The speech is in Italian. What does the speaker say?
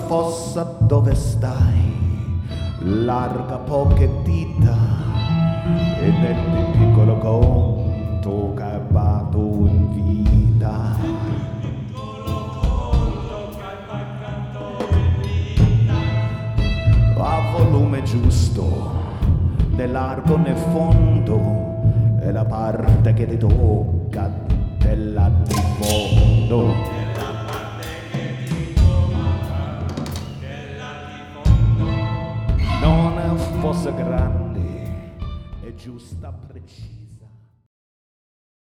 fossa dove stai, larga poche dita, e nel più piccolo conto capato in vita. A volume giusto, né largo né fondo, è la parte che ti tocca della di fondo. Non fosse grande